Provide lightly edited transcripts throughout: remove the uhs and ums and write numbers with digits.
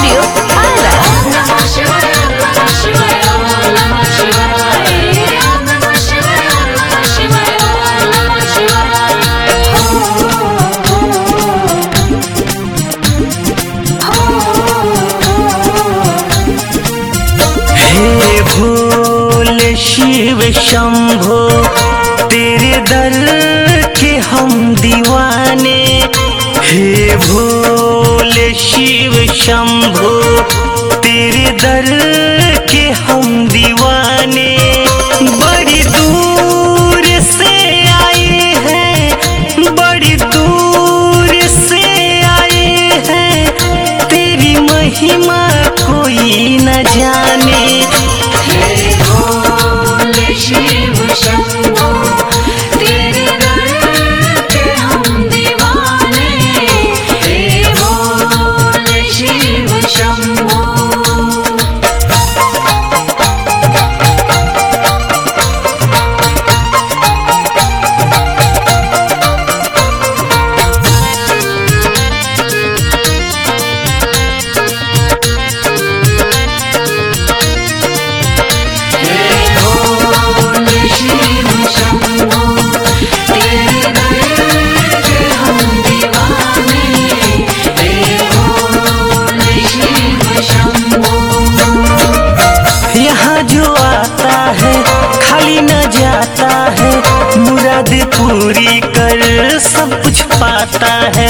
Studio, Para. हे भोले शिव शंभो, तेरे दर के हम दीवाने। हे भोले शिव शंभो, तेरे दर के हम दीवाने। बड़ी दूर से आए हैं, बड़ी दूर से आए हैं, तेरी महिमा कोई न जाने। हे भोले शिव शंभो, तेरे दर के हम दीवाने। हे भोले शिव शंभो। यहाँ जो आता है खाली न जाता है, मुराद पूरी कर सब कुछ पाता है।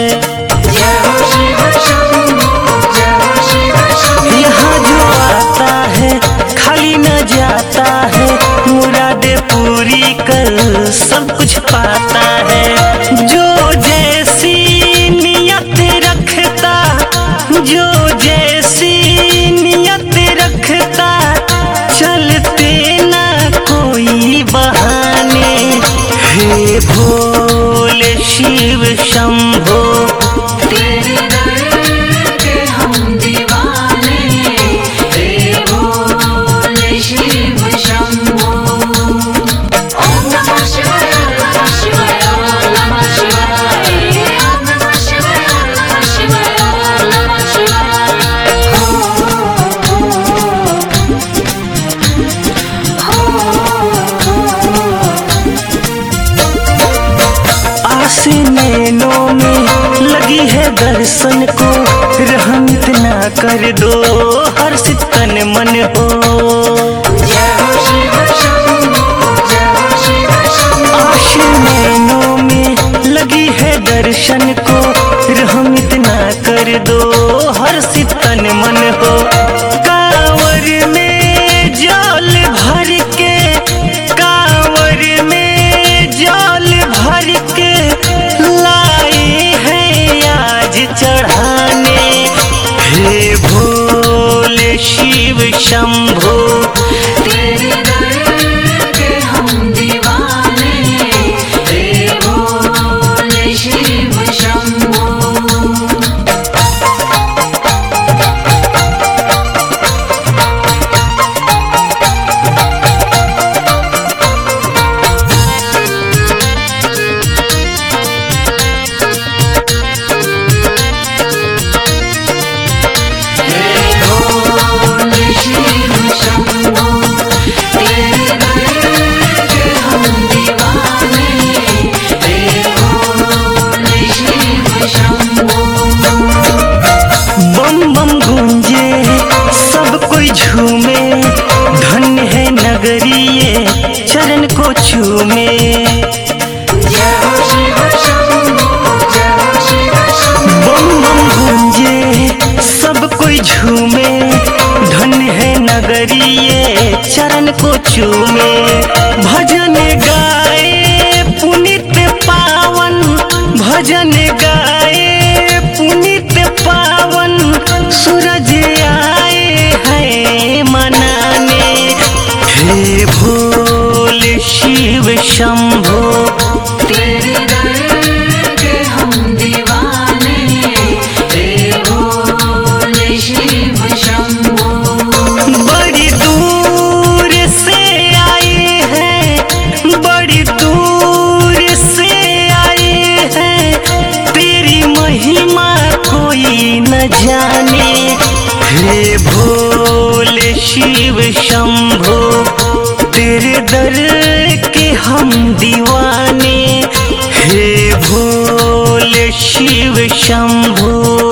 यहाँ जो आता है खाली न जाता है, मुराद पूरी कर सब कुछ पाता है। जो जैसी नियत रखता, जो जैसी नियत रखता, चलते ना कोई बहाने। हे भोले शिव शंभो, तेरे दर के हम दीवाने। हे भोले शिव शंभो। ओम नमः शिवाय, नमः शिवाय, नमः शिवाय। ओम नमः शिवाय, नमः शिवाय, नमः शिवाय। आस नैनों में लगी है दर्शन को, रहम इतना कर दो हर्षित तन मन हो। जय हो शिव शंभो, जय हो शिव शंभो। आस नैनों में लगी है दर्शन को, रहम इतना कर दो हर्षित तन मन हो। कांवर में जल भर के, कांवर में जल भर के लाए हैं आज चढ़ाने। हे भोले शिव शंभो, तेरे दर के हम दीवाने। हे भोले शिव शंभो। बम बम गूंजे सब कोई झूमे, धन्य है नगरी ये चरण को चूमे। बम बम गूंजे सब कोई झूमे, धन्य है नगरी ये चरण को चूमे। भजन गाए पुनीत पावन, भजन गाए पुनीत पावन, सूरज आए हैं मनाने। हे भोले शिव शंभो, तेरे दर के हम दीवाने। हे भोले शिव शंभो। बड़ी दूर से आए हैं, बड़ी दूर से आए हैं, तेरी महिमा कोई न जाने। शिव शंभो, तेरे दर के हम दीवाने, हे भोले शिव शंभो।